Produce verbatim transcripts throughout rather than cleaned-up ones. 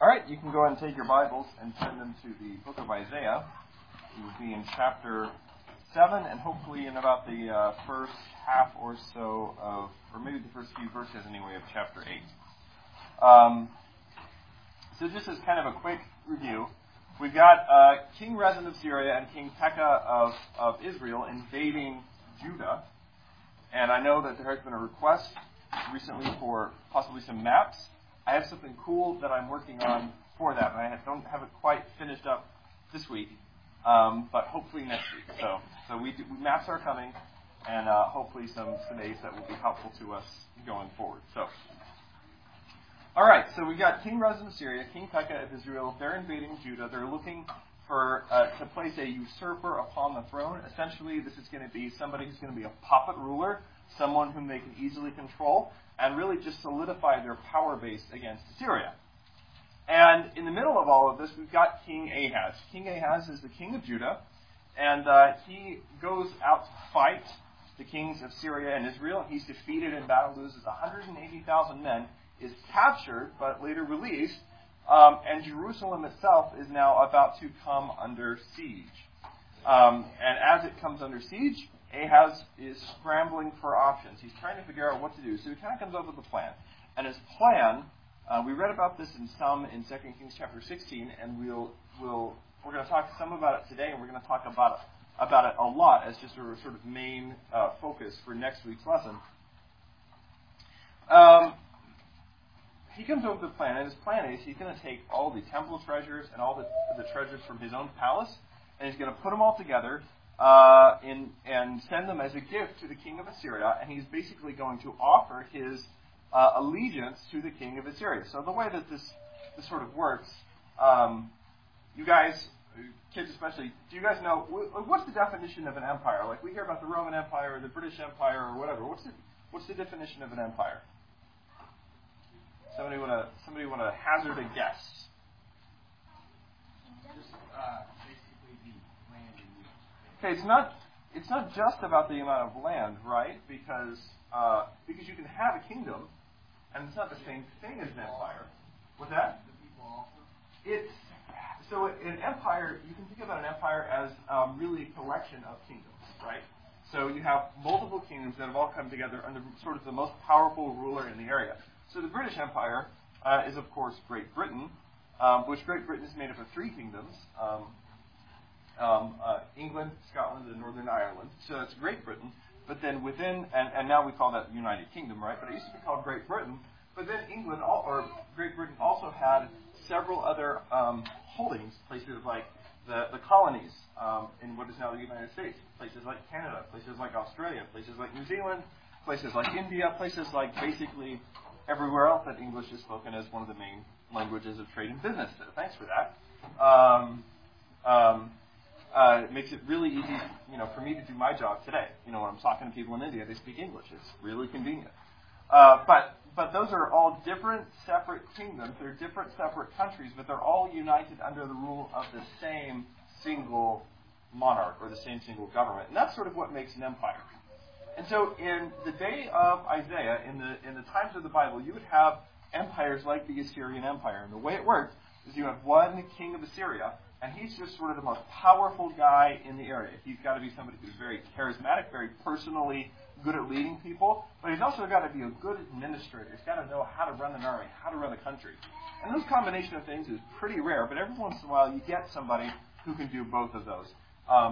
All right, you can go ahead and take your Bibles and turn them to the book of Isaiah. It will be in chapter seven, and hopefully in about the uh, first half or so of, or maybe the first few verses anyway, of chapter eight. Um, so just as kind of a quick review, we've got uh, King Rezin of Syria and King Pekah of, of Israel invading Judah. And I know that there has been a request recently for possibly some maps. I have something cool that I'm working on for that, and I don't have it quite finished up this week, um, but hopefully next week. So, so we do, maps are coming, and uh, hopefully some some aids that will be helpful to us going forward. So, all right. So we got King Rezin of Syria, King Pekah of Israel. They're invading Judah. They're looking for uh, to place a usurper upon the throne. Essentially, this is going to be somebody who's going to be a puppet ruler, someone whom they can easily control, and really just solidify their power base against Assyria. And in the middle of all of this, we've got King Ahaz. King Ahaz is the king of Judah, and uh, he goes out to fight the kings of Syria and Israel. He's defeated in battle, loses one hundred eighty thousand men, is captured, but later released, um, and Jerusalem itself is now about to come under siege. Um, and as it comes under siege, Ahaz is scrambling for options. He's trying to figure out what to do. So he kind of comes up with a plan. And his plan, uh, we read about this in some in Second Kings chapter sixteen, and we'll we'll we're going to talk some about it today, and we're going to talk about it about it a lot as just a sort of main uh, focus for next week's lesson. Um, he comes up with a plan, and his plan is he's going to take all the temple treasures and all the the treasures from his own palace, and he's going to put them all together. Uh, in, and send them as a gift to the king of Assyria, and he's basically going to offer his uh, allegiance to the king of Assyria. So the way that this this sort of works, um, you guys, kids especially, do you guys know, what's the definition of an empire? Like we hear about the Roman Empire or the British Empire or whatever. What's the, what's the definition of an empire? Somebody want to somebody want to hazard a guess? Just, uh, Okay, it's not it's not just about the amount of land, right? Because uh, because you can have a kingdom, and it's not the same thing as an empire. What's that? It's so an empire. You can think about an empire as um, really a collection of kingdoms, right? So you have multiple kingdoms that have all come together under sort of the most powerful ruler in the area. So the British Empire uh, is of course Great Britain, um, which Great Britain is made up of three kingdoms. Um, Um, uh, England, Scotland, and Northern Ireland. So that's Great Britain. But then within, and, and now we call that United Kingdom, right? But it used to be called Great Britain. But then England, all, or Great Britain, also had several other um, holdings, places like the, the colonies um, in what is now the United States, places like Canada, places like Australia, places like New Zealand, places like India, places like basically everywhere else that English is spoken as one of the main languages of trade and business. So thanks for that. Um, um, Uh, it makes it really easy, you know, for me to do my job today. You know, when I'm talking to people in India, they speak English. It's really convenient. Uh, but but those are all different, separate kingdoms. They're different, separate countries, but they're all united under the rule of the same single monarch or the same single government. And that's sort of what makes an empire. And so in the day of Isaiah, in the in the times of the Bible, you would have empires like the Assyrian Empire. And the way it worked is you have one king of Assyria, and he's just sort of the most powerful guy in the area. He's got to be somebody who's very charismatic, very personally good at leading people, but he's also got to be a good administrator. He's got to know how to run an army, how to run a country. And this combination of things is pretty rare, but every once in a while you get somebody who can do both of those. Um,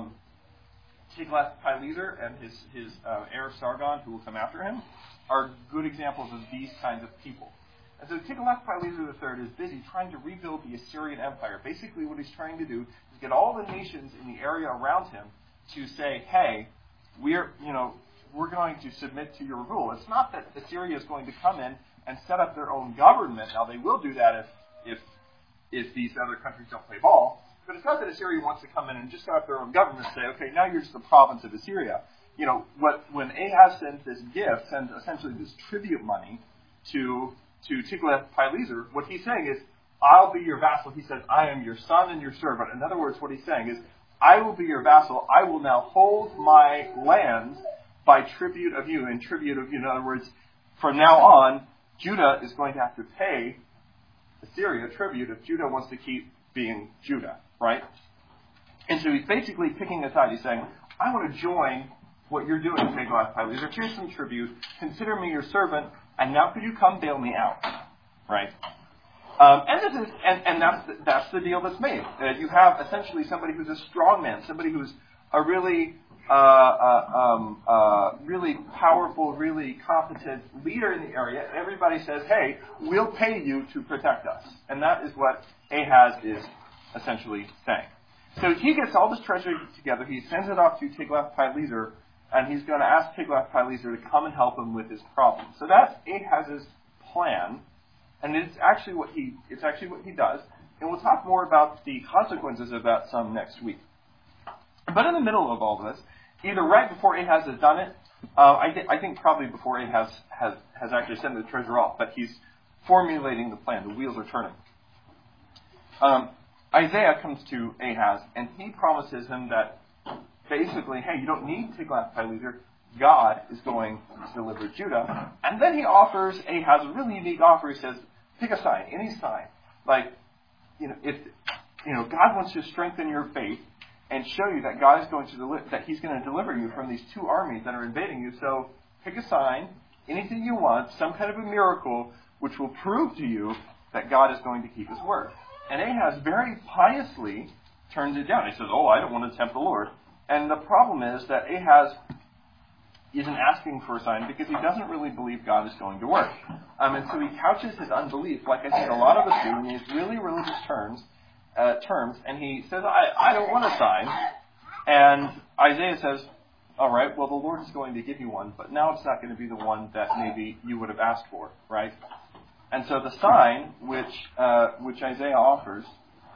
Tiglath-Pileser and his, his uh, heir Sargon, who will come after him, are good examples of these kinds of people. And so Tiglath-Pileser the third is busy trying to rebuild the Assyrian Empire. Basically what he's trying to do is get all the nations in the area around him to say, hey, we're, you know, we're going to submit to your rule. It's not that Assyria is going to come in and set up their own government. Now, they will do that if, if, if these other countries don't play ball. But it's not that Assyria wants to come in and just set up their own government and say, okay, now you're just the province of Assyria. You know, what when Ahaz sends this gift, sends essentially this tribute money to to Tiglath-Pileser, what he's saying is, I'll be your vassal. He says, I am your son and your servant. In other words, what he's saying is, I will be your vassal. I will now hold my lands by tribute of you, and tribute of you. In other words, from now on, Judah is going to have to pay Syria tribute if Judah wants to keep being Judah, right? And so he's basically picking a side. He's saying, I want to join what you're doing, Tiglath-Pileser. Here's some tribute. Consider me your servant, and now could you come bail me out, right? Um, and this is, and, and that's the, that's the deal that's made. Uh, you have essentially somebody who's a strong man, somebody who's a really, uh, uh, um, uh, really powerful, really competent leader in the area. And everybody says, "Hey, we'll pay you to protect us." And that is what Ahaz is essentially saying. So he gets all this treasure together. He sends it off to Tiglath-Pileser, and he's going to ask Tiglath-Pileser to come and help him with his problem. So that's Ahaz's plan. And it's actually what he it's actually what he does. And we'll talk more about the consequences of that some next week. But in the middle of all this, either right before Ahaz has done it, uh, I, th- I think probably before Ahaz has, has actually sent the treasure off, but he's formulating the plan. The wheels are turning. Um, Isaiah comes to Ahaz, and he promises him that basically, hey, you don't need Tiglath-Pileser. God is going to deliver Judah. And then he offers Ahaz a really unique offer. He says, pick a sign, any sign. Like, you know, if you know, God wants to strengthen your faith and show you that God is going to deli- that He's going to deliver you from these two armies that are invading you. So pick a sign, anything you want, some kind of a miracle, which will prove to you that God is going to keep His word. And Ahaz very piously turns it down. He says, "Oh, I don't want to tempt the Lord." And the problem is that Ahaz isn't asking for a sign because he doesn't really believe God is going to work. Um, and so he couches his unbelief, like I think a lot of us do, in these really religious terms, uh, terms, and he says, I, I don't want a sign. And Isaiah says, all right, well, the Lord is going to give you one, but now it's not going to be the one that maybe you would have asked for, right? And so the sign which uh, which Isaiah offers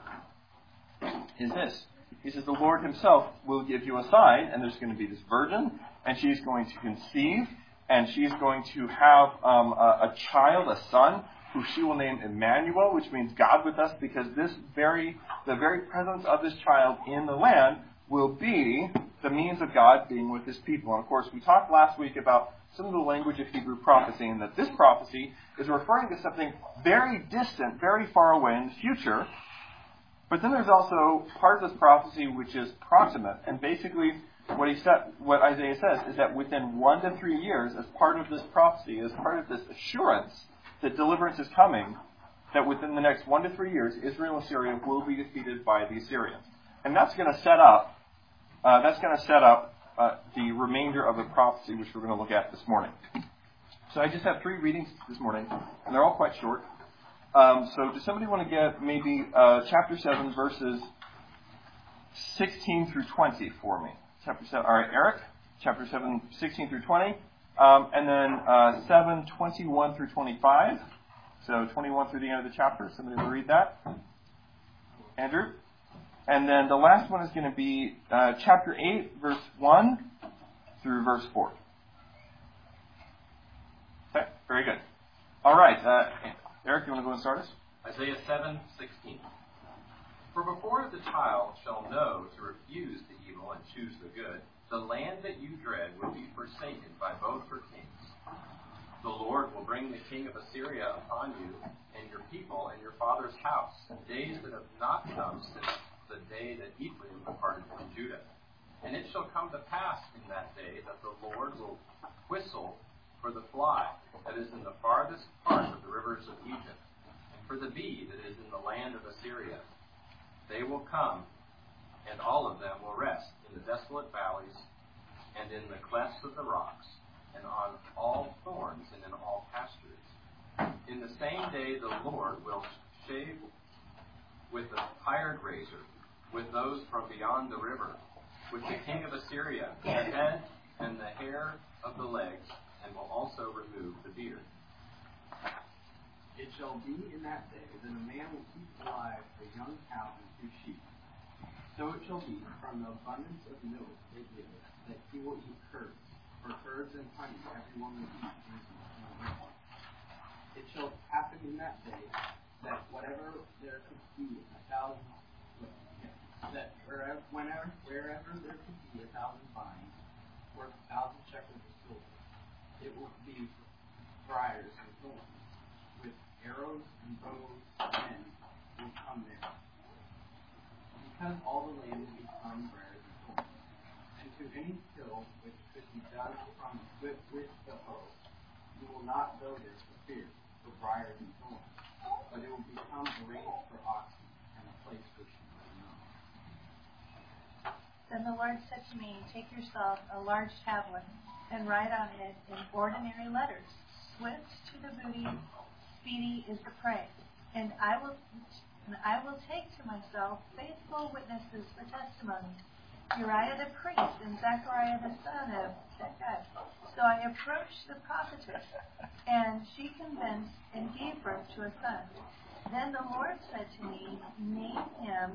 is this. He says, the Lord Himself will give you a sign, and there's going to be this virgin, and she's going to conceive, and she's going to have um, a, a child, a son, who she will name Emmanuel, which means God with us, because this very, the very presence of this child in the land will be the means of God being with His people. And of course, we talked last week about some of the language of Hebrew prophecy, and that this prophecy is referring to something very distant, very far away in the future. But then there's also part of this prophecy which is proximate, and basically what he said, what Isaiah says is that within one to three years, as part of this prophecy, as part of this assurance that deliverance is coming, that within the next one to three years, Israel and Syria will be defeated by the Assyrians, and that's going to set up, uh, that's going to set up uh, the remainder of the prophecy, which we're going to look at this morning. So I just have three readings this morning, and they're all quite short. Um, so does somebody want to get maybe uh, chapter seven, verses sixteen through twenty for me? Chapter seven. All right, Eric. Chapter seven, sixteen through twenty, um, and then uh, seven, twenty-one through twenty-five. So twenty-one through the end of the chapter. Somebody will read that. Andrew. And then the last one is going to be uh, chapter eight, verse one through verse four. Okay, very good. All right. Uh, Eric, you want to go and start us? Isaiah seven sixteen. For before the child shall know to refuse the evil and choose the good, the land that you dread will be forsaken by both her kings. The Lord will bring the king of Assyria upon you and your people and your father's house, days that have not come since the day that Ephraim departed from Judah. And it shall come to pass in that day that the Lord will whistle for the fly that is in the farthest part of the rivers of Egypt, and for the bee that is in the land of Assyria. They will come, and all of them will rest in the desolate valleys, and in the clefts of the rocks, and on all thorns, and in all pastures. In the same day the Lord will shave with the hired razor, with those from beyond the river, with the king of Assyria, the head and the hair of the legs, and will also remove the beard. It shall be in that day that a man will keep alive a young cow and two sheep. So it shall be from the abundance of milk they give that he will eat curds, for curds and honey everyone will eat reasonably. It shall happen in that day that whatever there could be a thousand, that wherever, whenever, wherever there could be a thousand vines, worth a thousand shekels of silver, it will be briars and thorns, with arrows and bows and men all the land will become briars and thorns. And to any hill which could be dug from with, with the hoe, you will not go there for fear, for briars and thorns, but it will become a range for oxen and a place for sheep and young. Then the Lord said to me, take yourself a large tablet and write on it in ordinary letters, swift to the booty, speedy is the prey. And I will and I will take to myself faithful witnesses for testimony, Uriah the priest and Zechariah the son of Shechai. So I approached the prophetess, and she convinced and gave birth to a son. Then the Lord said to me, name him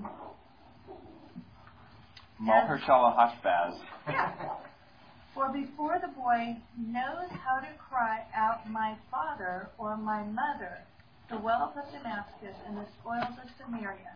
Maher-shalal Hashbaz. Yeah. For before the boy knows how to cry out, my father or my mother, the wealth of Damascus and the spoils of Samaria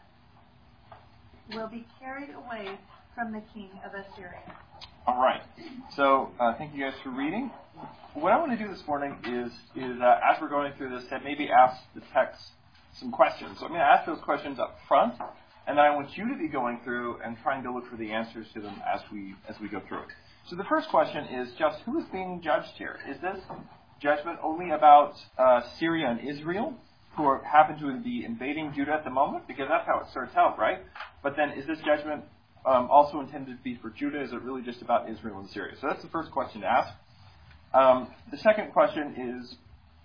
will be carried away from the king of Assyria. All right. So uh, thank you guys for reading. What I want to do this morning is, is uh, as we're going through this, maybe ask the text some questions. So I'm going to ask those questions up front, and then I want you to be going through and trying to look for the answers to them as we as we go through it. So the first question is just who is being judged here? Is this judgment only about uh, Syria and Israel, who are, happen to be invading Judah at the moment? Because that's how it starts out, right? But then is this judgment um, also intended to be for Judah? Is it really just about Israel and Syria? So that's the first question to ask. Um, the second question is,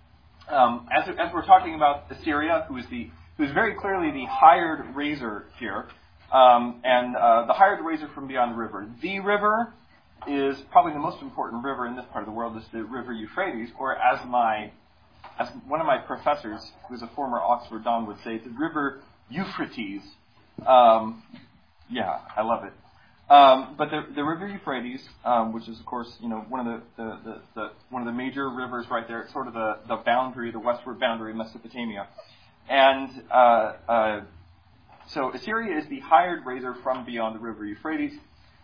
um, as, as we're talking about Assyria, who is the who is very clearly the hired razor here, um, and uh, the hired razor from beyond the river. The river is probably the most important river in this part of the world, is the River Euphrates, or as my As one of my professors, who's a former Oxford Don, would say, the River Euphrates. Um, yeah, I love it. Um, but the, the River Euphrates, um, which is of course, you know, one of the, the, the, the one of the major rivers right there. It's sort of the, the boundary, the westward boundary of Mesopotamia, and uh, uh, so Assyria is the hired razor from beyond the River Euphrates.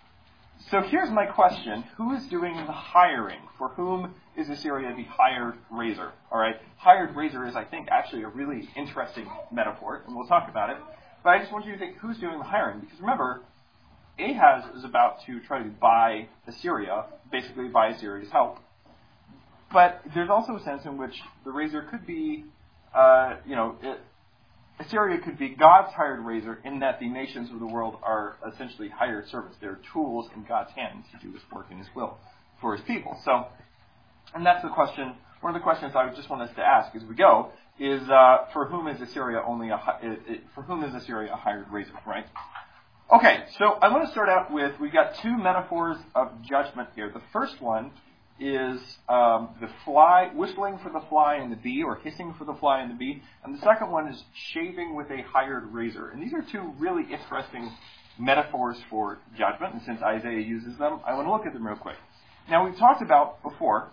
So here's my question. Who is doing the hiring? For whom is Assyria the hired razor? All right. Hired razor is, I think, actually a really interesting metaphor, and we'll talk about it. But I just want you to think, who's doing the hiring? Because remember, Ahaz is about to try to buy Assyria, basically buy Assyria's help. But there's also a sense in which the razor could be, uh, you know, it, Assyria could be God's hired razor, in that the nations of the world are essentially hired servants. They're tools in God's hands to do His work in His will for His people. So, and that's the question. One of the questions I just want us to ask as we go is, uh, for whom is Assyria only a it, it, for whom is Assyria a hired razor? Right? Okay. So I want to start out with, we've got two metaphors of judgment here. The first one is um, the fly, whistling for the fly and the bee, or hissing for the fly and the bee. And the second one is shaving with a hired razor. And these are two really interesting metaphors for judgment. And since Isaiah uses them, I want to look at them real quick. Now, we've talked about before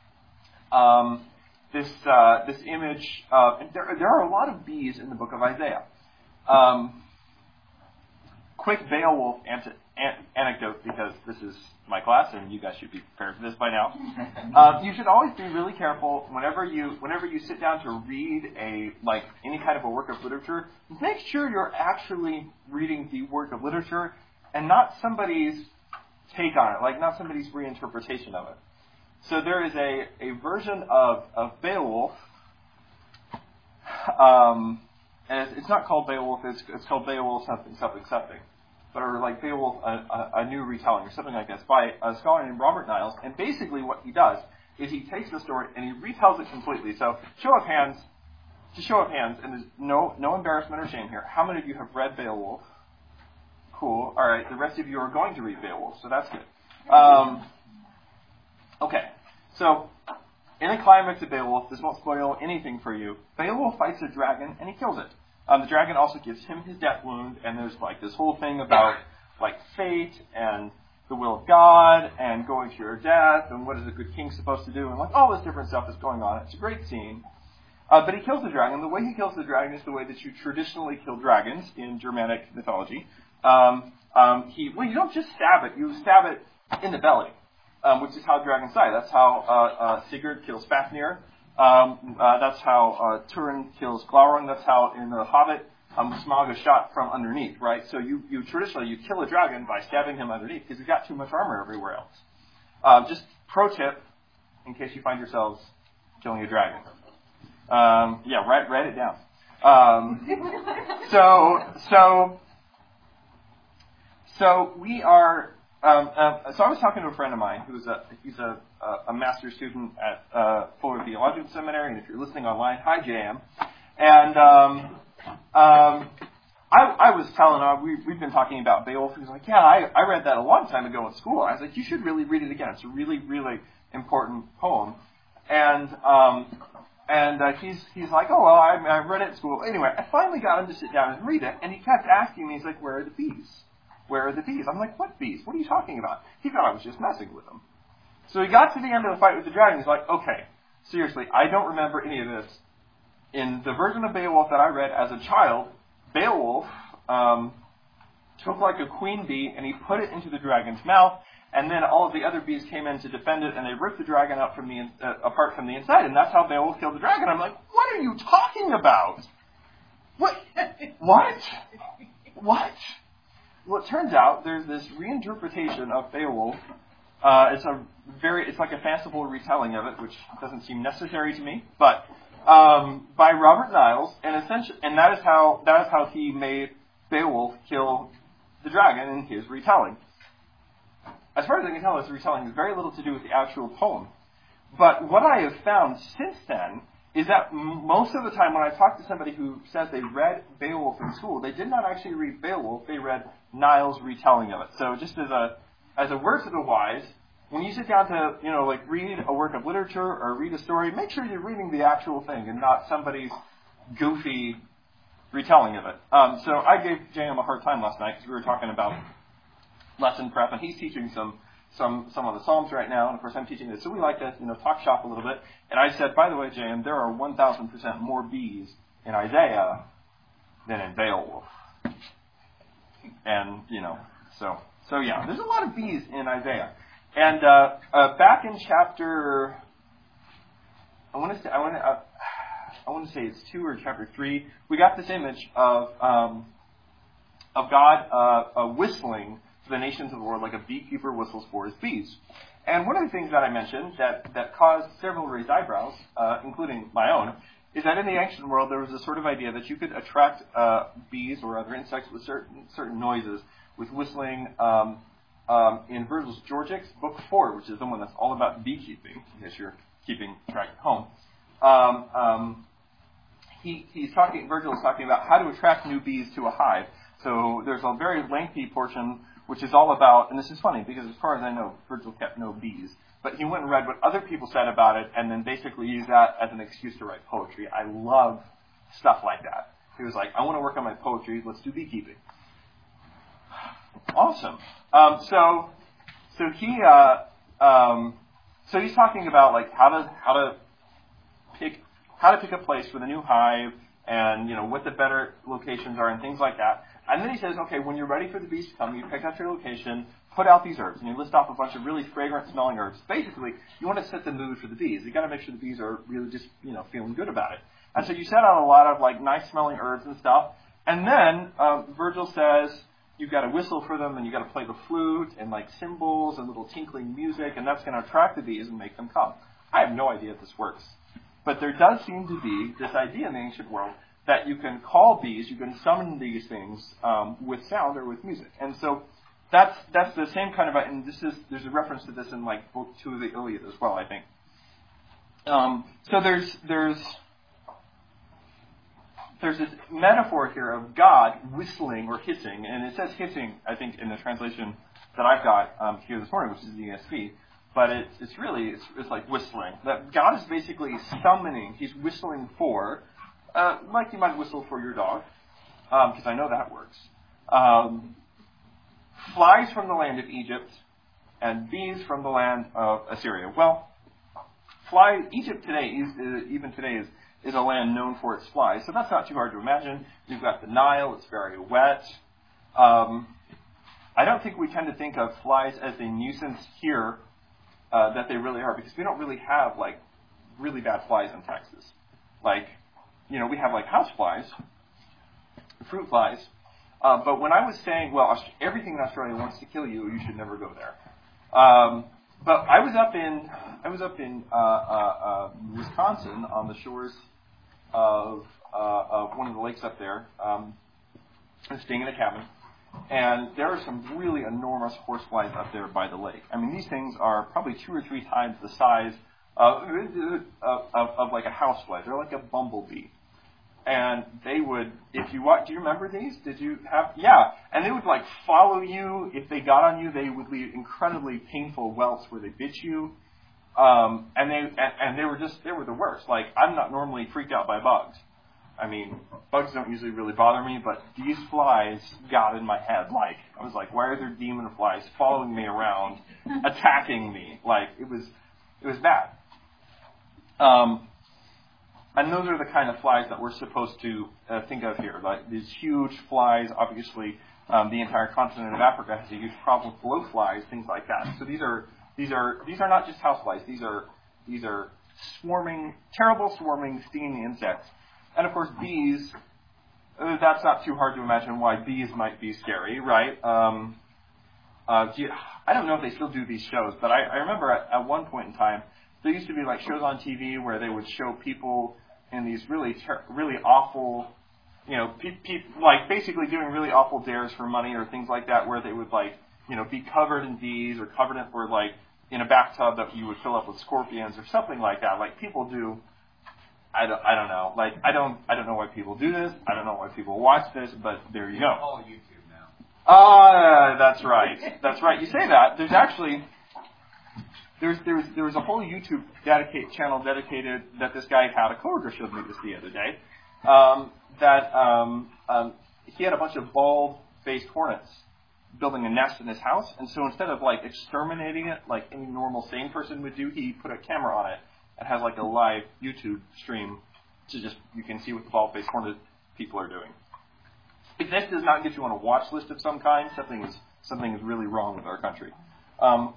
um, this uh, this image of, and there, there are a lot of bees in the book of Isaiah. Um, quick Beowulf ante- an- anecdote, because this is my class, and you guys should be prepared for this by now. Um, you should always be really careful whenever you whenever you sit down to read a like any kind of a work of literature. Make sure you're actually reading the work of literature and not somebody's take on it, like not somebody's reinterpretation of it. So there is a, a version of, of Beowulf, um, and it's, it's not called Beowulf, it's, it's called Beowulf something, something, something. Or like Beowulf, a, a, a new retelling, or something like this, by a scholar named Robert Niles. And basically what he does is he takes the story and he retells it completely. So, show of hands, to show of hands, and there's no no embarrassment or shame here. How many of you have read Beowulf? Cool. All right, the rest of you are going to read Beowulf, so that's good. Um, okay, so in the climax of Beowulf, this won't spoil anything for you. Beowulf fights a dragon and he kills it. Um, the dragon also gives him his death wound, and there's like this whole thing about like fate and the will of God and going to your death and what is a good king supposed to do, and like all this different stuff is going on. It's a great scene. Uh, but he kills the dragon. The way he kills the dragon is the way that you traditionally kill dragons in Germanic mythology. Um, um, he well, you don't just stab it; you stab it in the belly, um, which is how dragons die. That's how uh, uh, Sigurd kills Fafnir. Um, uh, that's how uh, Turin kills Glaurung. That's how in The Hobbit um, Smaug a shot from underneath, right? So you, you traditionally, you kill a dragon by stabbing him underneath because he's got too much armor everywhere else. Uh, just pro tip, in case you find yourselves killing a dragon. Um, yeah, write, write it down. Um, so, so, so we are, um, uh, so I was talking to a friend of mine who's a, he's a, a master's student at uh, Fuller Theological Seminary, and if you're listening online, hi J M. And um, um, I, I was telling him, we, we've been talking about Beowulf, and he's like, yeah, I, I read that a long time ago in school. I was like, you should really read it again. It's a really, really important poem. And um, and uh, he's he's like, oh, well, I, I read it in school. Anyway, I finally got him to sit down and read it, and he kept asking me, he's like, where are the bees? Where are the bees? I'm like, what bees? What are you talking about? He thought I was just messing with him. So he got to the end of the fight with the dragon. He's like, okay, seriously, I don't remember any of this. In the version of Beowulf that I read as a child, Beowulf um, took like a queen bee and he put it into the dragon's mouth, and then all of the other bees came in to defend it, and they ripped the dragon out from the in, uh, apart from the inside, and that's how Beowulf killed the dragon. I'm like, what are you talking about? What? What? What? Well, it turns out there's this reinterpretation of Beowulf. Uh, it's a very, it's like a fanciful retelling of it, which doesn't seem necessary to me, but um, by Robert Niles, and essentially, and that is how that is how he made Beowulf kill the dragon in his retelling. As far as I can tell, his retelling has very little to do with the actual poem. But what I have found since then is that m- most of the time when I talk to somebody who says they read Beowulf in school, they did not actually read Beowulf, they read Niles' retelling of it. So just as a as a word to the wise, when you sit down to, you know, like read a work of literature or read a story, make sure you're reading the actual thing and not somebody's goofy retelling of it. Um, so I gave J M a hard time last night because we were talking about lesson prep, and he's teaching some some some of the Psalms right now, and of course I'm teaching this, so we like to, you know, talk shop a little bit. And I said, by the way, J M, there are one thousand percent more bees in Isaiah than in Beowulf. And, you know, so so yeah, there's a lot of bees in Isaiah. And uh, uh, back in chapter, I want to say, I want to, uh, I want to say it's two or chapter three. We got this image of um, of God uh, uh, whistling to the nations of the world like a beekeeper whistles for his bees. And one of the things that I mentioned that that caused several raised eyebrows, uh, including my own, is that in the ancient world there was a sort of idea that you could attract uh, bees or other insects with certain certain noises with whistling. Um, Um, in Virgil's Georgics, Book four, which is the one that's all about beekeeping, in case you're keeping track at home, um, um, he, he's talking. Virgil is talking about how to attract new bees to a hive. So there's a very lengthy portion which is all about, and this is funny because as far as I know, Virgil kept no bees, but he went and read what other people said about it, and then basically used that as an excuse to write poetry. I love stuff like that. He was like, I want to work on my poetry. Let's do beekeeping. Awesome. Um, so, so he, uh, um, so he's talking about like how to how to pick how to pick a place for the new hive, and you know what the better locations are and things like that. And then he says, okay, when you're ready for the bees to come, you pick out your location, put out these herbs, and you list off a bunch of really fragrant smelling herbs. Basically, you want to set the mood for the bees. You got to make sure the bees are really just you know feeling good about it. And so you set out a lot of like nice smelling herbs and stuff. And then um, Virgil says, you've got to whistle for them, and you've got to play the flute and like cymbals and little tinkling music, and that's going to attract the bees and make them come. I have no idea if this works. But there does seem to be this idea in the ancient world that you can call bees, you can summon these things um, with sound or with music. And so that's that's the same kind of, and this is there's a reference to this in like book two of the Iliad as well, I think. Um, so there's there's There's this metaphor here of God whistling or hissing, and it says hissing, I think, in the translation that I've got um, here this morning, which is the E S V. But it's it's really it's, it's like whistling. That God is basically summoning. He's whistling for, uh, like you might whistle for your dog, because um, I know that works. Um, flies from the land of Egypt, and bees from the land of Assyria. Well, fly Egypt today is uh, even today is. is a land known for its flies. So that's not too hard to imagine. You've got the Nile. It's very wet. Um, I don't think we tend to think of flies as a nuisance here uh, that they really are, because we don't really have, like, really bad flies in Texas. Like, you know, we have, like, house flies. fruit flies. Uh, but when I was saying, well, Aust- everything in Australia wants to kill you, you should never go there. Um, but I was up in I was up in uh, uh, uh, Wisconsin on the shores of uh, of one of the lakes up there. Um, I was staying in a cabin, and there are some really enormous horseflies up there by the lake. I mean, these things are probably two or three times the size of, of, of, of like a housefly. They're like a bumblebee. And they would, if you watch, do you remember these? Did you have, yeah. And they would like follow you. If they got on you, they would leave incredibly painful welts where they bit you. Um, and they, and, and they were just, they were the worst. Like, I'm not normally freaked out by bugs. I mean, bugs don't usually really bother me, but these flies got in my head. Like, I was like, why are there demon flies following me around, attacking me? Like, it was, it was bad. Um, and those are the kind of flies that we're supposed to uh, think of here. Like, these huge flies, obviously, um, the entire continent of Africa has a huge problem with blowflies, things like that. So these are, these are, these are not just houseflies. These are, these are swarming, terrible swarming, stinging insects. And of course, bees, uh, that's not too hard to imagine why bees might be scary, right? Um, uh, you, I don't know if they still do these shows, but I, I remember at, at one point in time, there used to be like shows on T V where they would show people in these really, ter- really awful, you know, pe- pe- like basically doing really awful dares for money or things like that, where they would like, you know, be covered in bees or covered in, or like in a bathtub that you would fill up with scorpions or something like that. Like people do. I don't, I don't know. Like, I don't, I don't know why people do this. I don't know why people watch this, but there you go. It's all YouTube now. Ah, uh, that's right. That's right. You say that. There's actually, there's, there's, there was a whole YouTube dedicate channel dedicated that this guy had. A coworker showed me this the other day. Um, that, um, um, he had a bunch of bald-faced hornets building a nest in his house, and so instead of like exterminating it like any normal sane person would do, he put a camera on it. It has like a live YouTube stream to just, you can see what the bald-faced hornet people are doing. If this does not get you on a watch list of some kind, something is something is really wrong with our country. Um,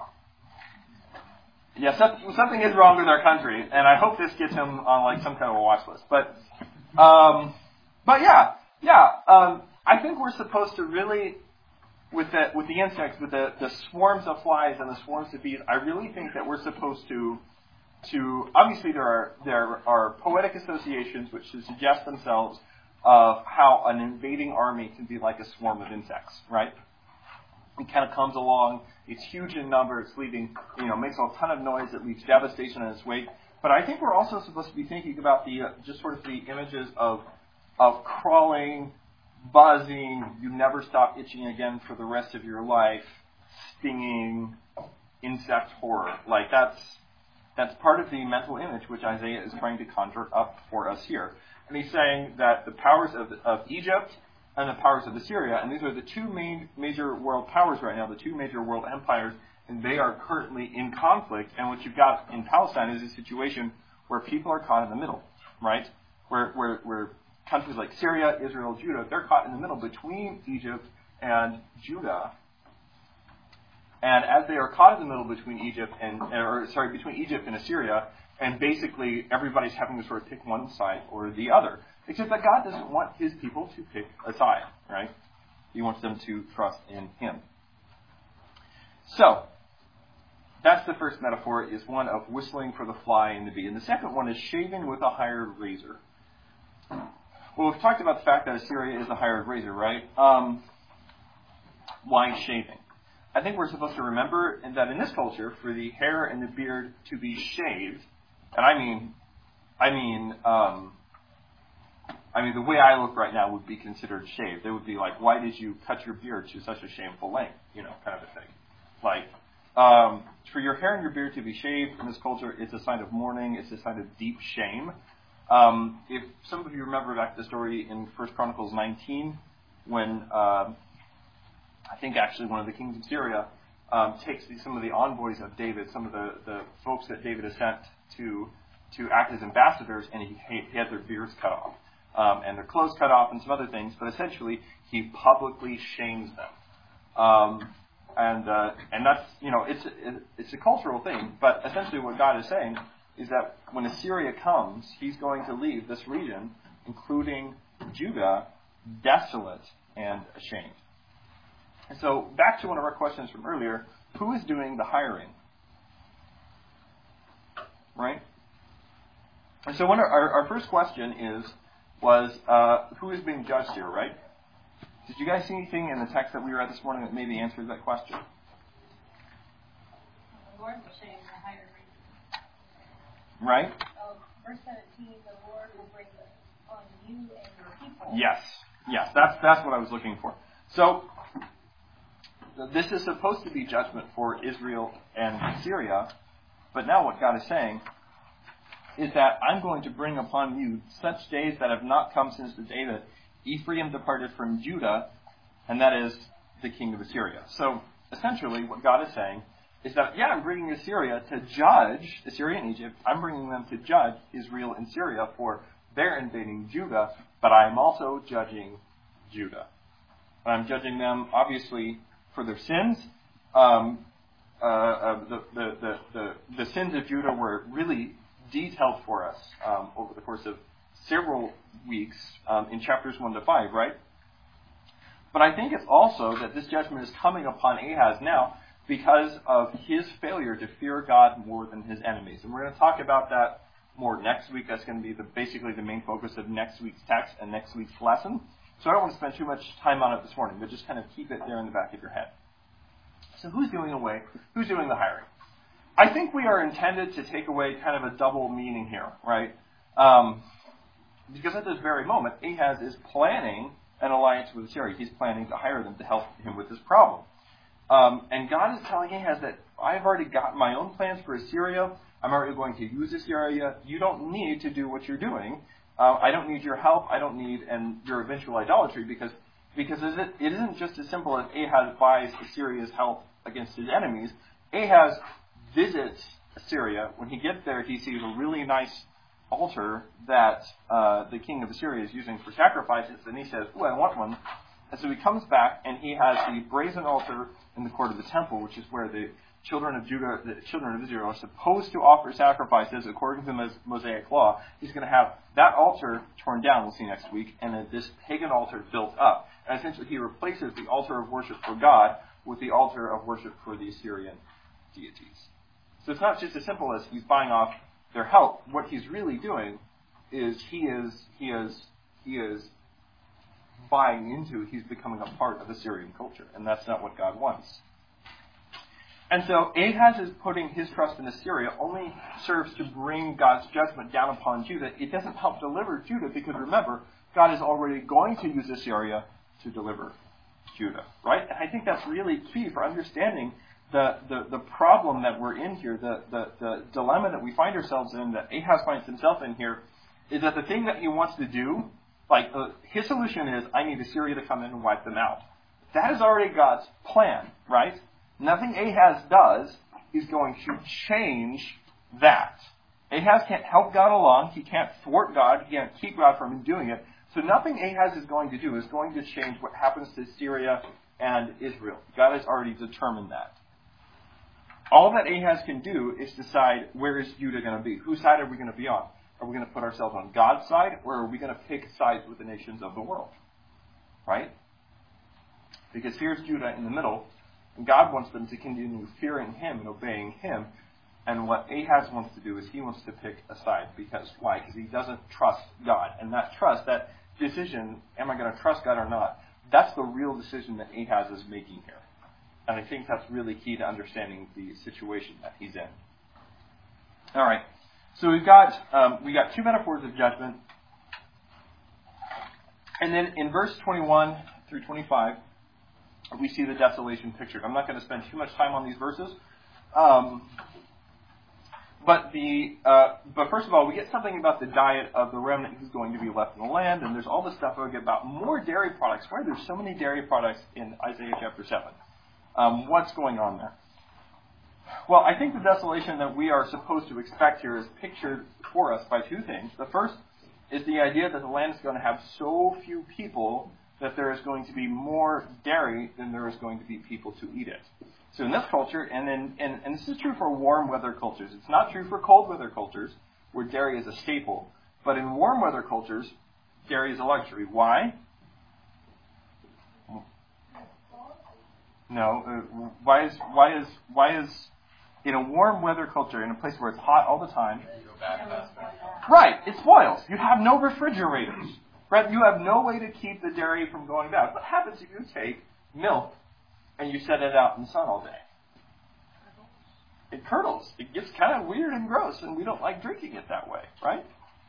yeah, something, something is wrong with our country, and I hope this gets him on like some kind of a watch list. But, um, but yeah, yeah, um, I think we're supposed to really, with the with the insects, with the, the swarms of flies and the swarms of bees, I really think that we're supposed to. To obviously there are there are poetic associations which suggest themselves of how an invading army can be like a swarm of insects, right? It kind of comes along, it's huge in number, it's leaving, you know, makes a ton of noise, it leaves devastation in its wake. But I think we're also supposed to be thinking about the uh, just sort of the images of of crawling, buzzing, you never stop itching again for the rest of your life, stinging, insect horror. Like that's That's part of the mental image which Isaiah is trying to conjure up for us here. And he's saying that the powers of, of Egypt and the powers of Assyria, and these are the two main major world powers right now, the two major world empires, and they are currently in conflict. And what you've got in Palestine is a situation where people are caught in the middle, right? Where, where, where countries like Syria, Israel, Judah, they're caught in the middle between Egypt and Judah. And as they are caught in the middle between Egypt and, or sorry, between Egypt and Assyria, and basically everybody's having to sort of pick one side or the other. Except that God doesn't want His people to pick a side, right? He wants them to trust in Him. So, that's the first metaphor, is one of whistling for the fly and the bee. And the second one is shaving with a hired razor. Well, we've talked about the fact that Assyria is a hired razor, right? Um, why shaving? I think we're supposed to remember that in this culture, for the hair and the beard to be shaved, and I mean, I mean, um, I mean, the way I look right now would be considered shaved. They would be like, "Why did you cut your beard to such a shameful length?" You know, kind of a thing. Like, um, for your hair and your beard to be shaved in this culture, it's a sign of mourning. It's a sign of deep shame. Um, if some of you remember back the story in First Chronicles nineteen, when uh, I think actually one of the kings of Syria um, takes the, some of the envoys of David, some of the, the folks that David has sent to to act as ambassadors, and he, he had their beards cut off, um, and their clothes cut off, and some other things. But essentially, he publicly shames them, um, and uh, and that's you know it's it's a cultural thing. But essentially, what God is saying is that when Assyria comes, He's going to leave this region, including Judah, desolate and ashamed. And so, back to one of our questions from earlier, who is doing the hiring? Right? And so, one of our, our first question is, was, uh, who is being judged here, right? Did you guys see anything in the text that we read this morning that maybe answers that question? The Lord will shame the higher reason. Right? Oh, verse seventeen, the Lord will bring this on you and your people. Yes. Yes, that's that's what I was looking for. So, this is supposed to be judgment for Israel and Syria, but now what God is saying is that I'm going to bring upon you such days that have not come since the day that Ephraim departed from Judah, and that is the king of Assyria. So, essentially, what God is saying is that, yeah, I'm bringing Assyria to judge, Assyria and Egypt, I'm bringing them to judge Israel and Syria for their invading Judah, but I'm also judging Judah. And I'm judging them, obviously, for their sins. Um, uh, uh, the, the, the, the, the sins of Judah were really detailed for us um, over the course of several weeks um, in chapters one to five, right? But I think it's also that this judgment is coming upon Ahaz now because of his failure to fear God more than his enemies. And we're going to talk about that more next week. That's going to be the, basically the main focus of next week's text and next week's lesson. So I don't want to spend too much time on it this morning, but just kind of keep it there in the back of your head. So who's doing the way? Who's doing the hiring? I think we are intended to take away kind of a double meaning here, right? Um, because at this very moment, Ahaz is planning an alliance with Assyria. He's planning to hire them to help him with this problem. Um, and God is telling Ahaz that I've already got my own plans for Assyria. I'm already going to use Assyria. You don't need to do what you're doing. Uh, I don't need your help. I don't need and your eventual idolatry because because it, it isn't just as simple as Ahaz buys Assyria's help against his enemies. Ahaz visits Assyria. When he gets there, he sees a really nice altar that uh, the king of Assyria is using for sacrifices, and he says, "Oh, I want one." And so he comes back, and he has the brazen altar in the court of the temple, which is where the children of Judah, the children of Israel, are supposed to offer sacrifices according to the Mosaic law. He's going to have that altar torn down, we'll see next week, and then this pagan altar built up. And essentially he replaces the altar of worship for God with the altar of worship for the Assyrian deities. So it's not just as simple as he's buying off their help. What he's really doing is he is he is he is buying into, he's becoming a part of Assyrian culture, and that's not what God wants. And so Ahaz is putting his trust in Assyria only serves to bring God's judgment down upon Judah. It doesn't help deliver Judah because remember, God is already going to use Assyria to deliver Judah, right? And I think that's really key for understanding the, the, the problem that we're in here, the, the, the dilemma that we find ourselves in, that Ahaz finds himself in here, is that the thing that he wants to do, like uh, his solution is, I need Assyria to come in and wipe them out. That is already God's plan, right? Nothing Ahaz does is going to change that. Ahaz can't help God along. He can't thwart God. He can't keep God from doing it. So nothing Ahaz is going to do is going to change what happens to Syria and Israel. God has already determined that. All that Ahaz can do is decide, where is Judah going to be? Whose side are we going to be on? Are we going to put ourselves on God's side, or are we going to pick sides with the nations of the world? Right? Because here's Judah in the middle, and God wants them to continue fearing Him and obeying Him. And what Ahaz wants to do is he wants to pick a side. Because why? Because he doesn't trust God. And that trust, that decision, am I going to trust God or not? That's the real decision that Ahaz is making here. And I think that's really key to understanding the situation that he's in. All right. So we've got um, we got two metaphors of judgment. And then in verse twenty-one through twenty-five, we see the desolation pictured. I'm not going to spend too much time on these verses. Um, but the uh, but first of all, we get something about the diet of the remnant who's going to be left in the land, and there's all this stuff about more dairy products. Why are there so many dairy products in Isaiah chapter seven? Um, what's going on there? Well, I think the desolation that we are supposed to expect here is pictured for us by two things. The first is the idea that the land is going to have so few people that there is going to be more dairy than there is going to be people to eat it. So in this culture, and, in, and, and this is true for warm weather cultures. It's not true for cold weather cultures, where dairy is a staple. But in warm weather cultures, dairy is a luxury. Why? No. Uh, why is why is why is in a warm weather culture, in a place where it's hot all the time? Right, it spoils. You have no refrigerators. Right, you have no way to keep the dairy from going bad. What happens if you take milk and you set it out in the sun all day? It curdles. It gets kind of weird and gross, and we don't like drinking it that way, right?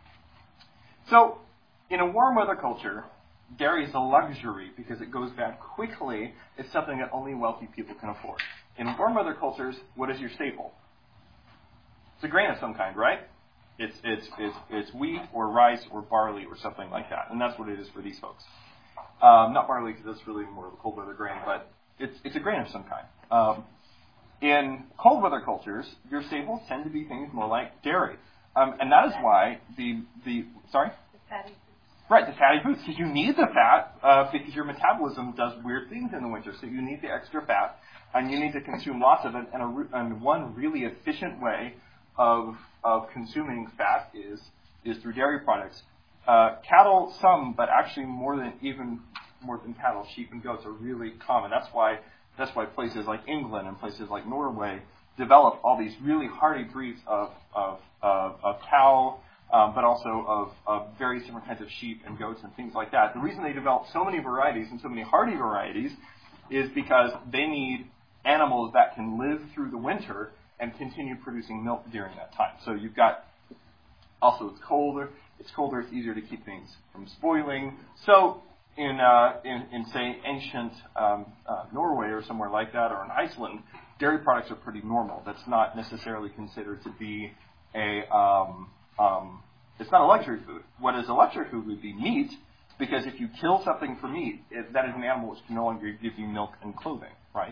So, in a warm weather culture, dairy is a luxury because it goes bad quickly. It's something that only wealthy people can afford. In warm weather cultures, what is your staple? It's a grain of some kind, right? It's it's it's it's wheat or rice or barley or something like that, and that's what it is for these folks. Um, not barley because that's really more of a cold weather grain, but it's it's a grain of some kind. Um, in cold weather cultures, your staples tend to be things more like dairy, um, and that is why the the sorry. The fatty foods. Right, the fatty foods, because you need the fat uh, because your metabolism does weird things in the winter, so you need the extra fat, and you need to consume lots of it. And, a, and one really efficient way of of consuming fat is is through dairy products. Uh, cattle, some, but actually more than even more than cattle, sheep and goats are really common. That's why that's why places like England and places like Norway develop all these really hardy breeds of of of, of cow. Um, but also of, of various different kinds of sheep and goats and things like that. The reason they develop so many varieties and so many hardy varieties is because they need animals that can live through the winter and continue producing milk during that time. So you've got, also it's colder, it's colder, it's easier to keep things from spoiling. So in, uh, in, in say, ancient um, uh, Norway or somewhere like that, or in Iceland, dairy products are pretty normal. That's not necessarily considered to be a... Um, Um, it's not a luxury food. What is a luxury food would be meat, because if you kill something for meat, it, that is an animal which can no longer give you milk and clothing, right?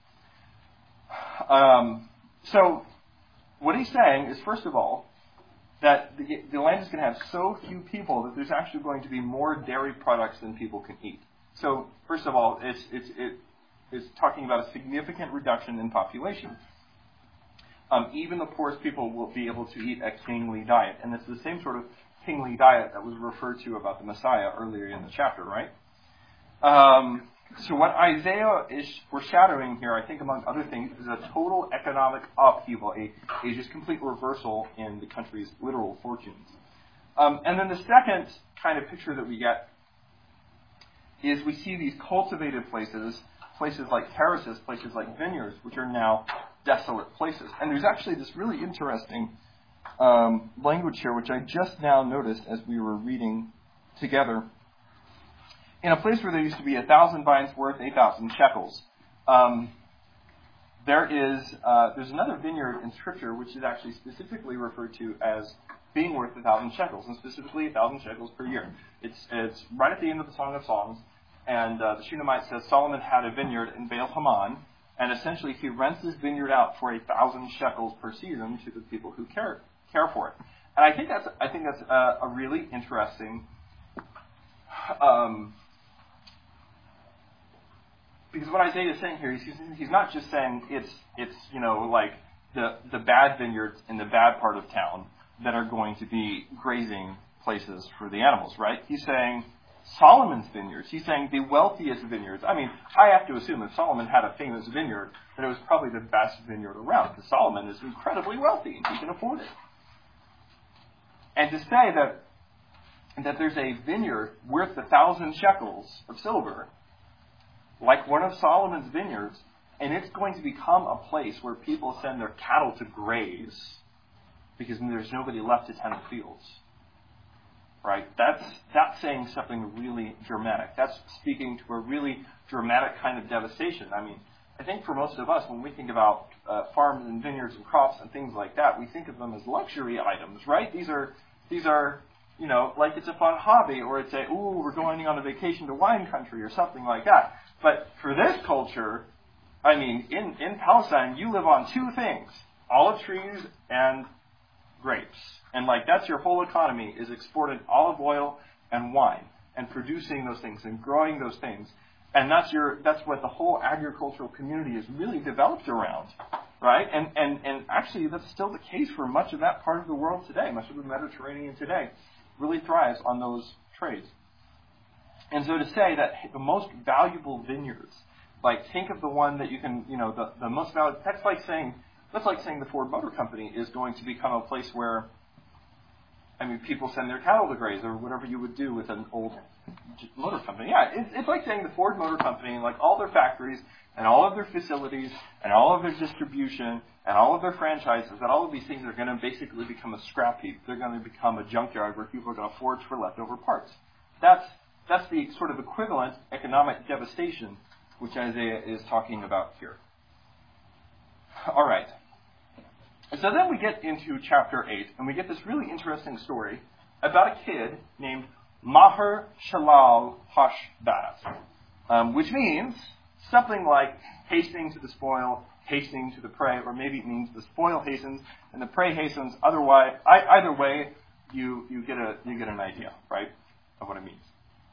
Um, so what he's saying is, first of all, that the, the land is going to have so few people that there's actually going to be more dairy products than people can eat. So first of all, it's, it's, it, it's talking about a significant reduction in population. Um, even the poorest people will be able to eat a kingly diet. And it's the same sort of kingly diet that was referred to about the Messiah earlier in the chapter, right? Um, so what Isaiah is foreshadowing here, I think among other things, is a total economic upheaval, a, a just complete reversal in the country's literal fortunes. Um, and then the second kind of picture that we get is we see these cultivated places, places like terraces, places like vineyards, which are now desolate places. And there's actually this really interesting um, language here, which I just now noticed as we were reading together. In a place where there used to be a thousand vines worth eight thousand shekels, um, there is uh, there's another vineyard in Scripture which is actually specifically referred to as being worth a thousand shekels, and specifically a thousand shekels per year. It's it's right at the end of the Song of Songs, and uh, the Shunammite says Solomon had a vineyard in Baal Haman. And essentially, he rents his vineyard out for a thousand shekels per season to the people who care care for it. And I think that's I think that's a, a really interesting, um, because what Isaiah is saying here, he's he's not just saying it's it's you know like the the bad vineyards in the bad part of town that are going to be grazing places for the animals, right? He's saying Solomon's vineyards. He's saying the wealthiest vineyards. I mean, I have to assume if Solomon had a famous vineyard, that it was probably the best vineyard around, because Solomon is incredibly wealthy and he can afford it. And to say that that there's a vineyard worth a thousand shekels of silver, like one of Solomon's vineyards, and it's going to become a place where people send their cattle to graze because there's nobody left to tend the fields. Right? That's that's saying something really dramatic. That's speaking to a really dramatic kind of devastation. I mean, I think for most of us, when we think about uh, farms and vineyards and crops and things like that, we think of them as luxury items, right? These are these are you know like it's a fun hobby, or it's a ooh we're going on a vacation to wine country or something like that. But for this culture, I mean, in in Palestine, you live on two things: olive trees and grapes. And like that's your whole economy, is exporting olive oil and wine and producing those things and growing those things. And that's your that's what the whole agricultural community is really developed around, right? And and and actually that's still the case for much of that part of the world today. Much of the Mediterranean today really thrives on those trades. And so to say that the most valuable vineyards, like think of the one that you can, you know, the, the most valuable, that's like saying, that's like saying the Ford Motor Company is going to become a place where, I mean, people send their cattle to graze or whatever you would do with an old motor company. Yeah, it's, it's like saying the Ford Motor Company, like all their factories and all of their facilities and all of their distribution and all of their franchises and all of these things are going to basically become a scrap heap. They're going to become a junkyard where people are going to forage for leftover parts. That's that's the sort of equivalent economic devastation which Isaiah is talking about here. All right. So then we get into chapter eight, and we get this really interesting story about a kid named Maher Shalal Hashbaz, um, which means something like hastening to the spoil, hastening to the prey, or maybe it means the spoil hastens and the prey hastens. Otherwise, I, either way, you you get a you get an idea, right, of what it means.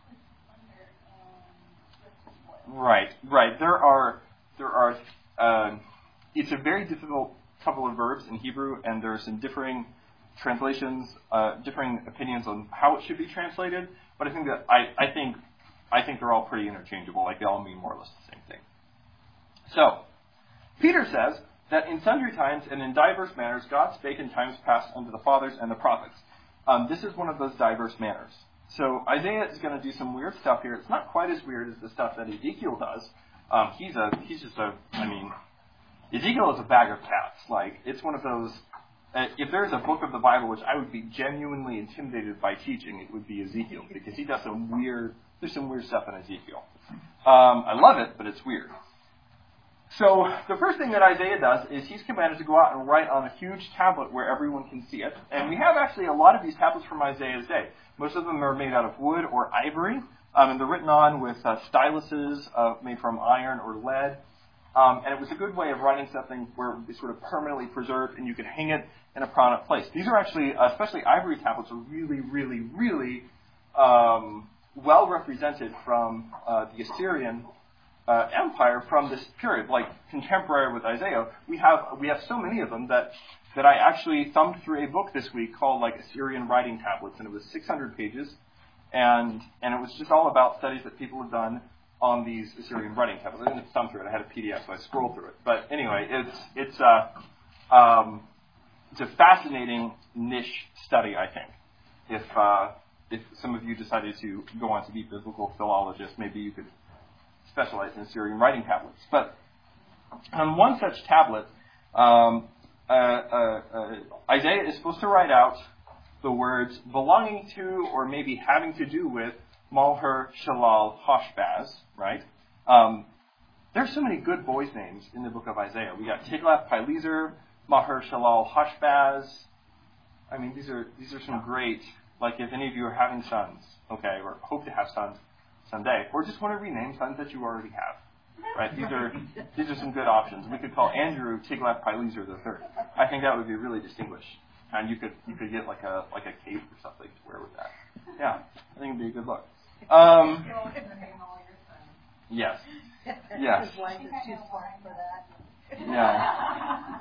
Right, right. There are there are. Uh, it's a very difficult couple of verbs in Hebrew, and there are some differing translations, uh, differing opinions on how it should be translated. But I think that I, I think I think they're all pretty interchangeable. Like they all mean more or less the same thing. So Peter says that in sundry times and in diverse manners God spake in times past unto the fathers and the prophets. Um, this is one of those diverse manners. So Isaiah is going to do some weird stuff here. It's not quite as weird as the stuff that Ezekiel does. Um, he's a he's just a I mean. Ezekiel is a bag of cats. Like, it's one of those, uh, if there's a book of the Bible which I would be genuinely intimidated by teaching, it would be Ezekiel, because he does some weird, there's some weird stuff in Ezekiel. Um, I love it, but it's weird. So, the first thing that Isaiah does is he's commanded to go out and write on a huge tablet where everyone can see it. And we have actually a lot of these tablets from Isaiah's day. Most of them are made out of wood or ivory, um, and they're written on with uh, styluses uh, made from iron or lead. Um, and it was a good way of writing something where it would be sort of permanently preserved and you could hang it in a prominent place. These are actually, uh, especially ivory tablets, are really, really, really um, well represented from uh, the Assyrian uh, Empire from this period, like contemporary with Isaiah. We have we have so many of them that that I actually thumbed through a book this week called like Assyrian Writing Tablets, and it was six hundred pages, and and it was just all about studies that people have done on these Assyrian writing tablets. I didn't thumb through it. I had a P D F, so I scrolled through it. But anyway, it's it's a um, it's a fascinating niche study, I think. If uh, if some of you decided to go on to be biblical philologists, maybe you could specialize in Assyrian writing tablets. But on one such tablet, um, uh, uh, uh, Isaiah is supposed to write out the words belonging to or maybe having to do with Maher Shalal Hashbaz, right? Um, there's so many good boys' names in the book of Isaiah. We got Tiglath-Pileser, Maher Shalal Hashbaz. I mean, these are these are some great. Like, if any of you are having sons, okay, or hope to have sons someday, or just want to rename sons that you already have, right? These are these are some good options. We could call Andrew Tiglath-Pileser the third. I think that would be really distinguished, and you could you could get like a like a cape or something to wear with that. Yeah, I think it'd be a good look. Um, yes. Yes. Yeah.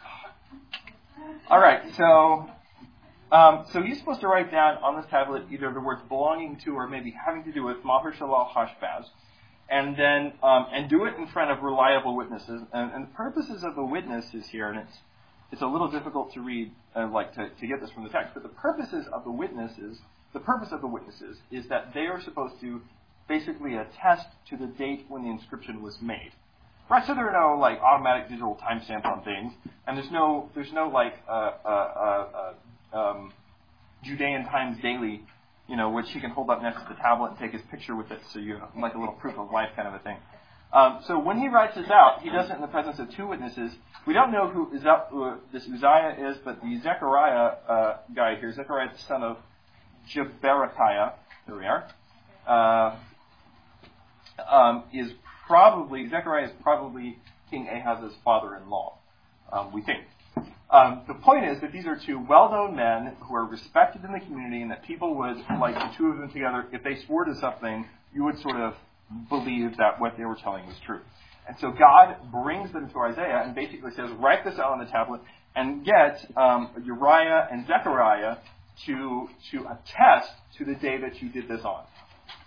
All right. So, um, so he's supposed to write down on this tablet either the words belonging to or maybe having to do with Maher Shalal Hashbaz, and then um, and do it in front of reliable witnesses. And, and the purposes of the witnesses here, and it's it's a little difficult to read, uh, like to, to get this from the text, but the purposes of the witnesses. The purpose of the witnesses is that they are supposed to basically attest to the date when the inscription was made. Right, so there are no like automatic digital timestamps on things, and there's no there's no like uh, uh, uh, uh, um, Judean Times Daily, you know, which he can hold up next to the tablet and take his picture with it, so you like a little proof of life kind of a thing. Um, so when he writes this out, he does it in the presence of two witnesses. We don't know who Uza- uh, this Uzziah is, but the Zechariah uh, guy here, Zechariah the son of Jeberechiah, there we are, uh, um, is probably, Zechariah is probably King Ahaz's father-in-law, um, we think. Um, the point is that these are two well-known men who are respected in the community and that people would, like the two of them together, if they swore to something, you would sort of believe that what they were telling was true. And so God brings them to Isaiah and basically says, write this out on the tablet and get um, Uriah and Zechariah to to attest to the day that you did this on.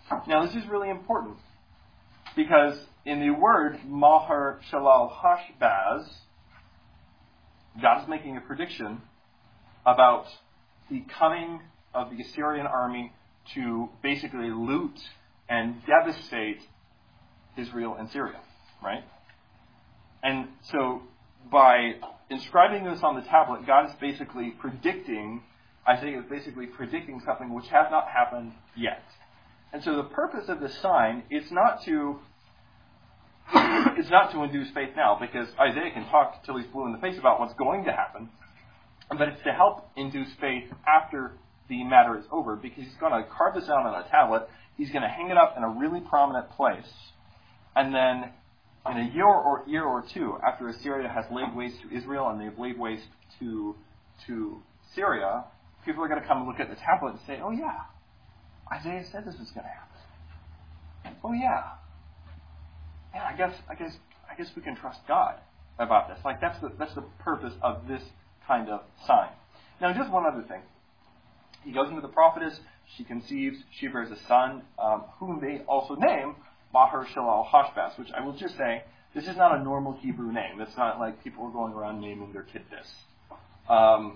Now, this is really important because in the word Maher Shalal Hashbaz, God is making a prediction about the coming of the Assyrian army to basically loot and devastate Israel and Syria, right? And so by inscribing this on the tablet, God is basically predicting, Isaiah is basically predicting something which has not happened yet. And so the purpose of this sign is not to it's not to induce faith now, because Isaiah can talk till he's blue in the face about what's going to happen, but it's to help induce faith after the matter is over, because he's going to carve this out on a tablet, he's going to hang it up in a really prominent place, and then in a year or year or two, after Assyria has laid waste to Israel and they've laid waste to to Syria, people are going to come and look at the tablet and say, oh yeah, Isaiah said this was going to happen. Oh yeah. Yeah, I guess I guess I guess we can trust God about this. Like that's the that's the purpose of this kind of sign. Now, just one other thing. He goes into the prophetess. She conceives. She bears a son, um, whom they also name Maher Shalal Hashbaz. Which I will just say, this is not a normal Hebrew name. It's not like people are going around naming their kid this. Um,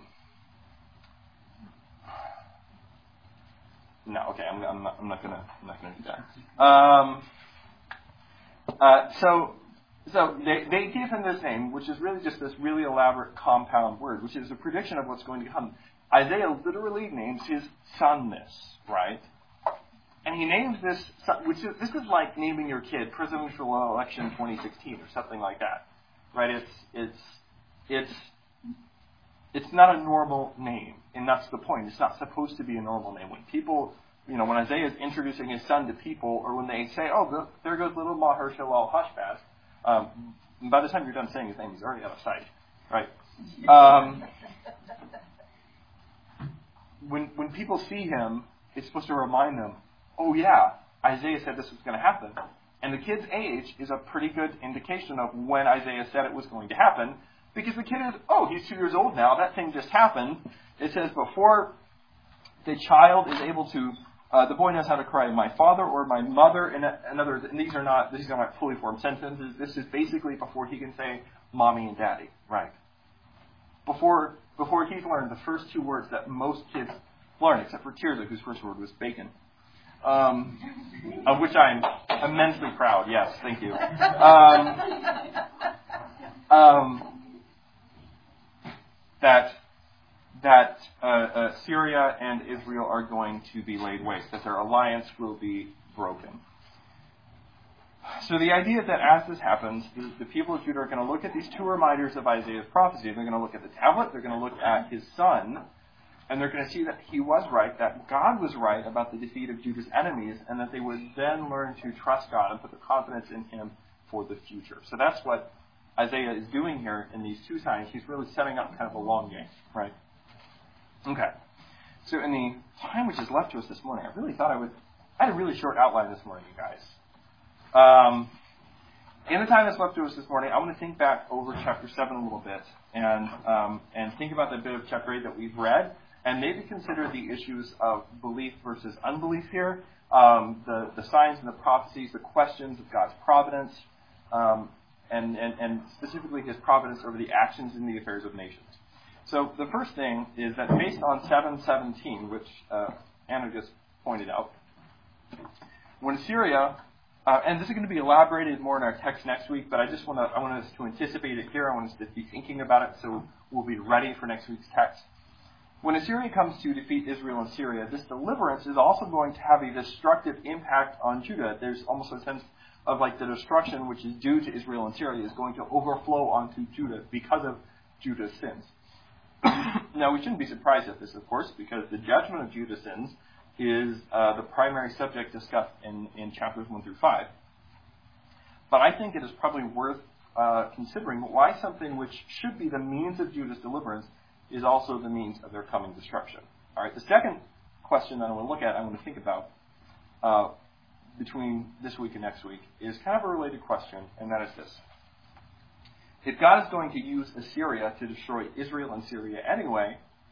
no, okay, I'm, I'm not. I'm not gonna. I'm not gonna do that. Um, Uh, so, so they, they give him this name, which is really just this really elaborate compound word, which is a prediction of what's going to come. Isaiah literally names his son this, right? And he names this, which is, this is like naming your kid presidential election twenty sixteen or something like that, right? It's it's it's it's not a normal name, and that's the point. It's not supposed to be a normal name. When people You know, when Isaiah is introducing his son to people, or when they say, oh, the, there goes little Maher Shalal Hashbaz, um, by the time you're done saying his name, he's already out of sight, right? Um, when when people see him, it's supposed to remind them, oh yeah, Isaiah said this was going to happen. And the kid's age is a pretty good indication of when Isaiah said it was going to happen, because the kid is, oh, he's two years old now, that thing just happened. It says before the child is able to Uh, the boy knows how to cry, my father or my mother, and, and others. And these are not these are not fully formed sentences. This is basically before he can say mommy and daddy, right? Before before he's learned the first two words that most kids learn, except for Tirza, whose first word was bacon, um, of which I'm immensely proud. Yes, thank you. Um, um, that. that uh, uh, Syria and Israel are going to be laid waste, that their alliance will be broken. So the idea is that as this happens, the, the people of Judah are going to look at these two reminders of Isaiah's prophecy. They're going to look at the tablet, they're going to look at his son, and they're going to see that he was right, that God was right about the defeat of Judah's enemies, and that they would then learn to trust God and put their confidence in him for the future. So that's what Isaiah is doing here in these two signs. He's really setting up kind of a long game, right? Okay, so in the time which is left to us this morning, I really thought I would, I had a really short outline this morning, you guys. Um, in the time that's left to us this morning, I want to think back over chapter seven a little bit, and um, and think about the bit of chapter eight that we've read, and maybe consider the issues of belief versus unbelief here, um, the, the signs and the prophecies, the questions of God's providence, um, and, and, and specifically his providence over the actions in the affairs of nations. So the first thing is that based on seven seventeen, which uh, Anna just pointed out, when Syria, uh, and this is going to be elaborated more in our text next week, but I just want to I want us to anticipate it here. I want us to be thinking about it so we'll be ready for next week's text. When Assyria comes to defeat Israel and Syria, this deliverance is also going to have a destructive impact on Judah. There's almost a sense of like the destruction which is due to Israel and Syria is going to overflow onto Judah because of Judah's sins. Now, we shouldn't be surprised at this, of course, because the judgment of Judah's sins is uh, the primary subject discussed in, in chapters one through five. But I think it is probably worth uh, considering why something which should be the means of Judah's deliverance is also the means of their coming destruction. All right, the second question that I want to look at, I want to think about uh, between this week and next week is kind of a related question, and that is this. If God is going to use Assyria to destroy Israel and Syria anyway,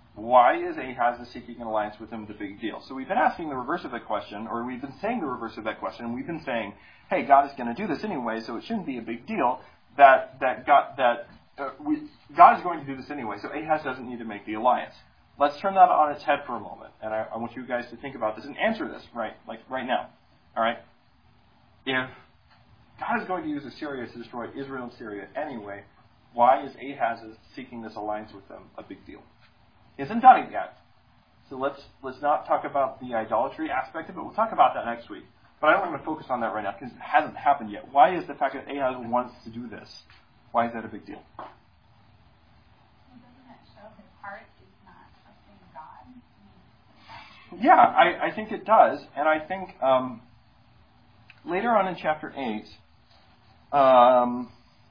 why is Ahaz seeking an alliance with him the big deal? So we've been asking the reverse of that question, or we've been saying the reverse of that question, and we've been saying, hey, God is going to do this anyway, so it shouldn't be a big deal that that God that uh, we, God is going to do this anyway, so Ahaz doesn't need to make the alliance. Let's turn that on its head for a moment, and I, I want you guys to think about this and answer this right, like right now. All right, if God is going to use Assyria to destroy Israel and Syria anyway, why is Ahaz seeking this alliance with them a big deal? He hasn't done it yet. So let's let's not talk about the idolatry aspect of it. We'll talk about that next week. But I don't want to focus on that right now because it hasn't happened yet. Why is the fact that Ahaz wants to do this, why is that a big deal? Well, doesn't that show his heart is not trusting God? Yeah, I, I think it does. And I think um, later on in chapter eight, um,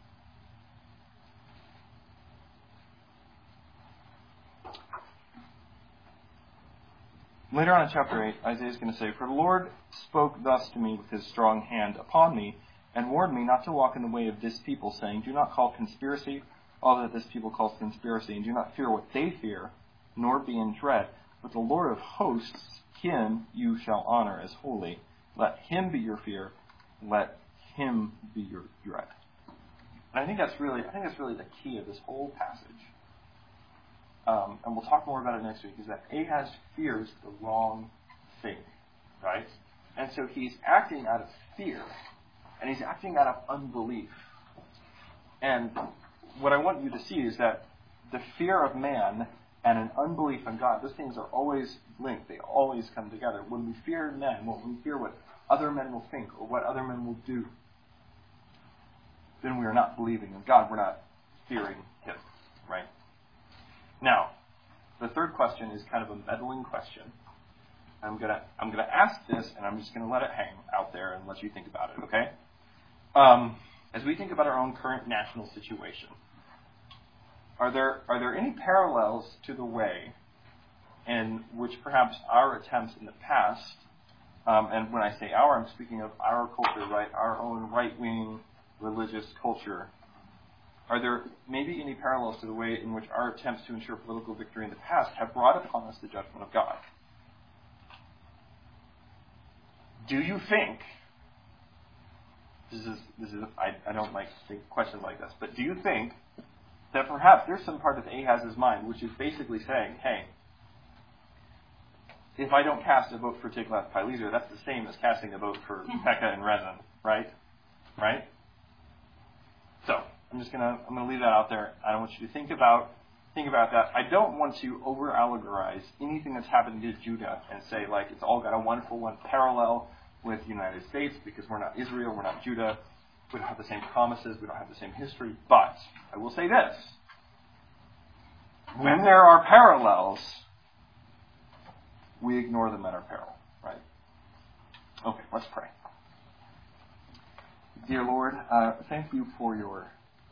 Later on in chapter eight, Isaiah is going to say, For the Lord spoke thus to me with his strong hand upon me, and warned me not to walk in the way of this people, saying, Do not call conspiracy all that this people calls conspiracy, and do not fear what they fear, nor be in dread. But the Lord of hosts, him you shall honor as holy. Let him be your fear, let him be your dread. And I think that's really, I think that's really the key of this whole passage. Um, and we'll talk more about it next week, is that Ahaz fears the wrong thing, right? And so he's acting out of fear, and he's acting out of unbelief. And what I want you to see is that the fear of man and an unbelief in God, those things are always linked. They always come together. When we fear men, when we fear what other men will think or what other men will do, then we are not believing in God. We're not fearing him, right? Now, the third question is kind of a meddling question. I'm gonna I'm gonna ask this, and I'm just gonna let it hang out there and let you think about it. Okay? Um, as we think about our own current national situation, are there are there any parallels to the way in which perhaps our attempts in the past, um, and when I say our, I'm speaking of our culture, right? Our own right-wing religious culture. Are there maybe any parallels to the way in which our attempts to ensure political victory in the past have brought upon us the judgment of God? Do you think, this is, this is I, I don't like to think questions like this, but do you think that perhaps there's some part of Ahaz's mind which is basically saying, hey, if I don't cast a vote for Tiglath-Pileser, that's the same as casting a vote for Pekah and Rezin, right? Right? So, I'm just gonna I'm gonna leave that out there. I don't want you to think about think about that. I don't want to over allegorize anything that's happened to Judah and say like it's all got a one for one parallel with the United States because we're not Israel, we're not Judah, we don't have the same promises, we don't have the same history. But I will say this: when there are parallels, we ignore them at our peril, right? Okay, let's pray. Dear Lord, uh, thank you for your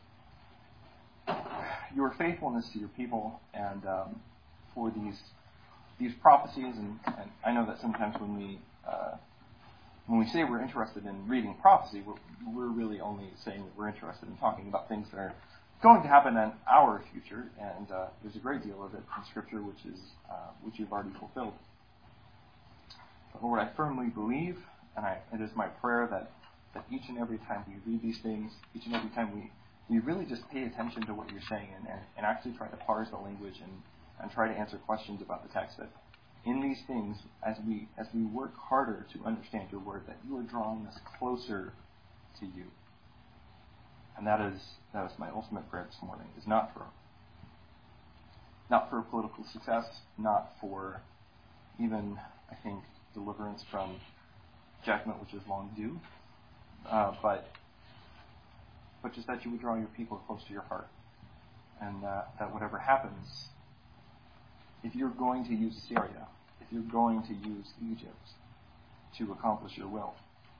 your faithfulness to your people and um, for these these prophecies. And, and I know that sometimes when we uh, when we say we're interested in reading prophecy, we're, we're really only saying that we're interested in talking about things that are going to happen in our future. And uh, there's a great deal of it in Scripture which is uh, which you've already fulfilled. But Lord, I firmly believe, and I, it is my prayer that that each and every time we read these things, each and every time we, we really just pay attention to what you're saying and, and, and actually try to parse the language and, and try to answer questions about the text, that in these things, as we as we work harder to understand your word, that you are drawing us closer to you. And that is that is my ultimate prayer this morning, is not for not for political success, not for even, I think, deliverance from judgment which is long due, Uh, but but just that you would draw your people close to your heart. And uh, that whatever happens, if you're going to use Assyria, if you're going to use Egypt to accomplish your will,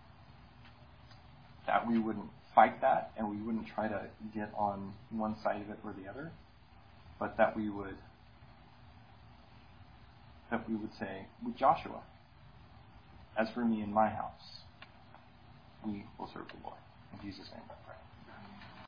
that we wouldn't fight that and we wouldn't try to get on one side of it or the other, but that we would that we would say with Joshua, as for me and my house, we will serve the Lord. In Jesus' name I pray.